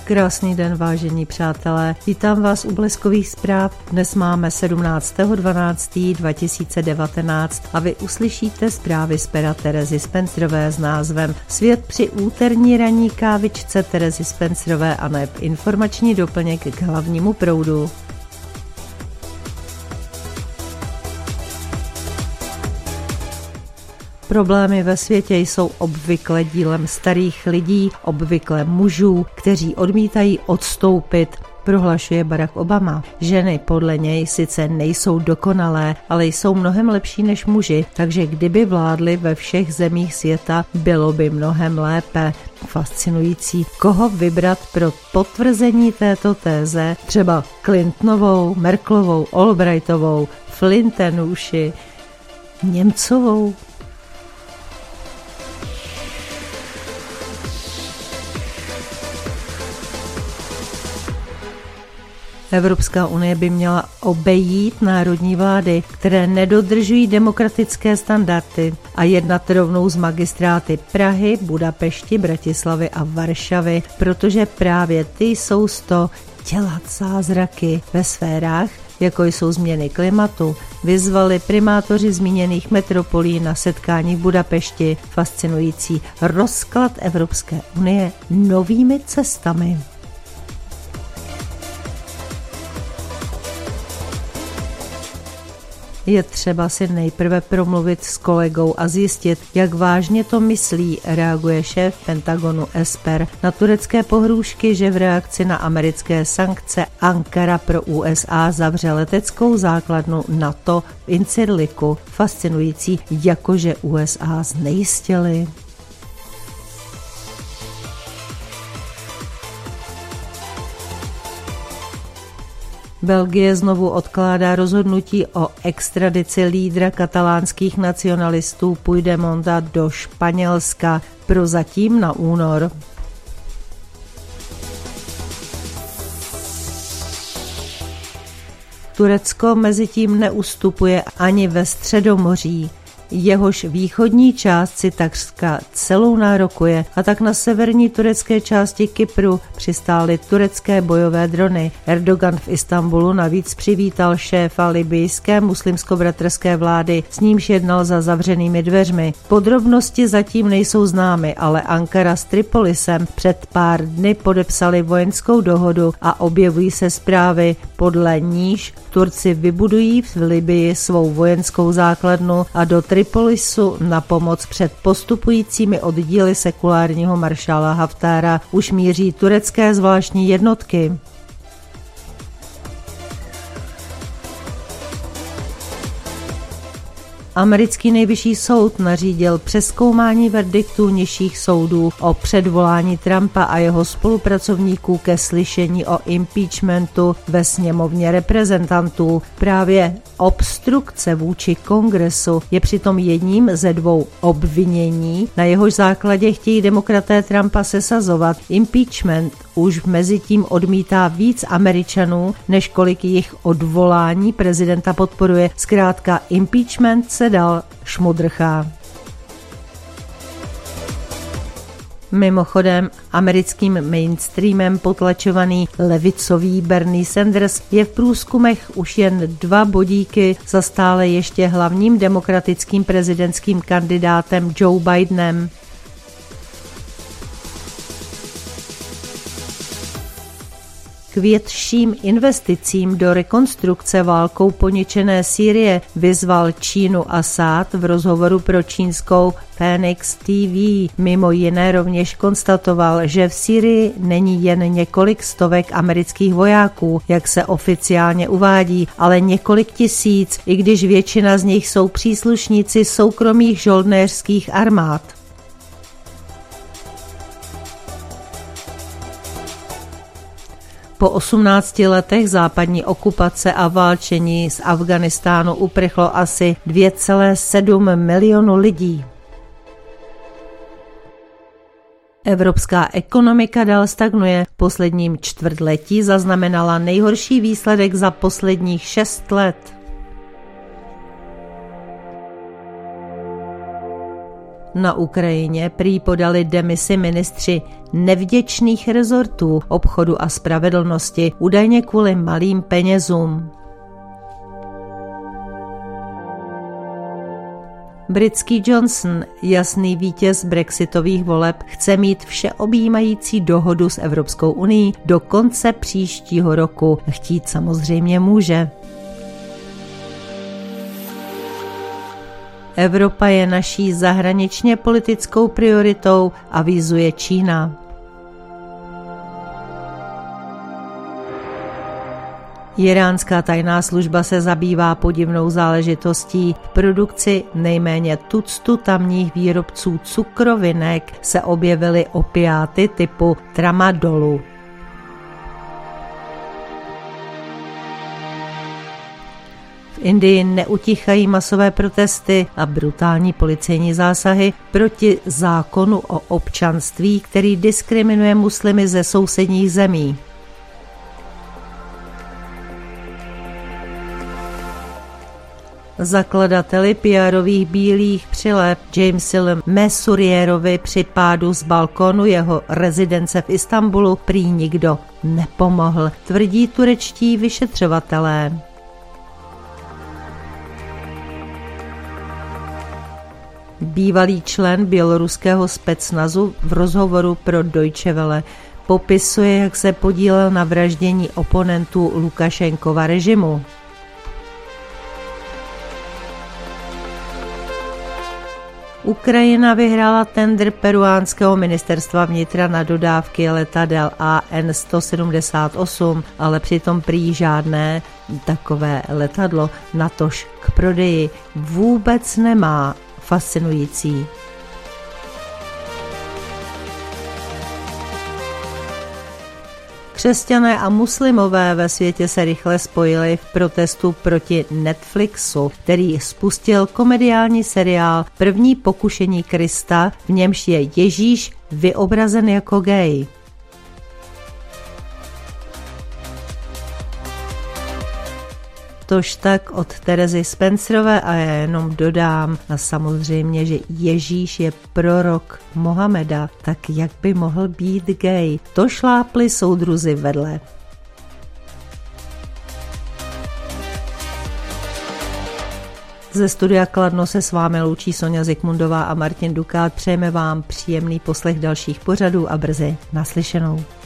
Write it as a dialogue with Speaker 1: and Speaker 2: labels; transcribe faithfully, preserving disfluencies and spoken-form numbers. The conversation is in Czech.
Speaker 1: Krásný den, vážení přátelé. Vítám vás u Bleskových zpráv. Dnes máme sedmnáctého dvanáctého dva tisíce devatenáct a vy uslyšíte zprávy z pera Terezy Spencerové s názvem Svět při úterní ranní kávičce Terezy Spencerové a neb informační doplněk k hlavnímu proudu. Problémy ve světě jsou obvykle dílem starých lidí, obvykle mužů, kteří odmítají odstoupit, prohlašuje Barack Obama. Ženy podle něj sice nejsou dokonalé, ale jsou mnohem lepší než muži, takže kdyby vládly ve všech zemích světa, bylo by mnohem lépe. Fascinující, koho vybrat pro potvrzení této téze, třeba Clintonovou, Merkelovou, Albrightovou, Flintenuši, Němcovou. Evropská unie by měla obejít národní vlády, které nedodržují demokratické standardy a jednat rovnou s magistráty Prahy, Budapešti, Bratislavy a Varšavy, protože právě ty jsou z toho dělat zázraky ve sférách, jako jsou změny klimatu, vyzvali primátoři zmíněných metropolí na setkání v Budapešti. Fascinující rozklad Evropské unie novými cestami. Je třeba si nejprve promluvit s kolegou a zjistit, jak vážně to myslí, reaguje šéf Pentagonu Esper na turecké pohrůžky, že v reakci na americké sankce Ankara pro U S A zavře leteckou základnu NATO v Incirliku. Fascinující, jakože U S A znejistili. Belgie znovu odkládá rozhodnutí o extradici lídra katalánských nacionalistů Puigdemonta do Španělska, prozatím na únor. Turecko mezitím neustupuje ani ve Středomoří. Jehož východní část si takřka celou nárokuje a tak na severní turecké části Kypru přistály turecké bojové drony. Erdogan v Istanbulu navíc přivítal šéfa libijské muslimsko-bratrské vlády, s nímž jednal za zavřenými dveřmi. Podrobnosti zatím nejsou známy, ale Ankara s Tripolisem před pár dny podepsali vojenskou dohodu a objevují se zprávy, podle níž Turci vybudují v Libii svou vojenskou základnu a do Tripolisu na pomoc před postupujícími oddíly sekulárního maršála Haftára už míří turecké zvláštní jednotky. Americký nejvyšší soud nařídil přezkoumání verdiktů nižších soudů o předvolání Trumpa a jeho spolupracovníků ke slyšení o impeachmentu ve sněmovně reprezentantů. Právě obstrukce vůči kongresu je přitom jedním ze dvou obvinění, na jehož základě chtějí demokraté Trumpa sesazovat. Impeachment už mezitím odmítá víc Američanů, než kolik jich odvolání prezidenta podporuje. Zkrátka impeachment se dal šmudrchá. Mimochodem, americkým mainstreamem potlačovaný levicový Bernie Sanders je v průzkumech už jen dva bodíky za stále ještě hlavním demokratickým prezidentským kandidátem Joe Bidenem. K větším investicím do rekonstrukce válkou poničené Sýrie vyzval Čínu Asad v rozhovoru pro čínskou Phoenix T V. Mimo jiné rovněž konstatoval, že v Sýrii není jen několik stovek amerických vojáků, jak se oficiálně uvádí, ale několik tisíc, i když většina z nich jsou příslušníci soukromých žoldnéřských armád. Po osmnácti letech západní okupace a válčení z Afghánistánu uprchlo asi dvě celé sedm milionu lidí. Evropská ekonomika dál stagnuje. V posledním čtvrtletí zaznamenala nejhorší výsledek za posledních šest let. Na Ukrajině prý podali demisi ministři nevděčných rezortů obchodu a spravedlnosti, údajně kvůli malým penězům. Britský Johnson, jasný vítěz brexitových voleb, chce mít všeobjímající dohodu s Evropskou unií do konce příštího roku. Chtít samozřejmě může. Evropa je naší zahraničně politickou prioritou, avizuje Čína. Iránská tajná služba se zabývá podivnou záležitostí. V produkci nejméně tuctu tamních výrobců cukrovinek se objevily opiáty typu tramadolu. V Indii neutichají masové protesty a brutální policejní zásahy proti zákonu o občanství, který diskriminuje muslimy ze sousedních zemí. Zakladateli P R-ových bílých přileb Jamesi Messurierovi při pádu z balkonu jeho rezidence v Istanbulu prý nikdo nepomohl, tvrdí turečtí vyšetřovatelé. Bývalý člen běloruského specnazu v rozhovoru pro Deutsche Welle popisuje, jak se podílel na vraždění oponentů Lukašenkova režimu. Ukrajina vyhrála tendr peruánského ministerstva vnitra na dodávky letadel A N sto sedmdesát osm, ale přitom prý žádné takové letadlo natož k prodeji vůbec nemá. Fascinující. Křesťané a muslimové ve světě se rychle spojili v protestu proti Netflixu, který spustil komediální seriál První pokušení Krista, v němž je Ježíš vyobrazen jako gay. Tož tak od Terezy Spencerové a já jenom dodám, a samozřejmě, že Ježíš je prorok Mohameda, tak jak by mohl být gay? To šlápli soudruzi vedle. Ze studia Kladno se s vámi loučí Soňa Zikmundová a Martin Dukát. Přejeme vám příjemný poslech dalších pořadů a brzy naslyšenou.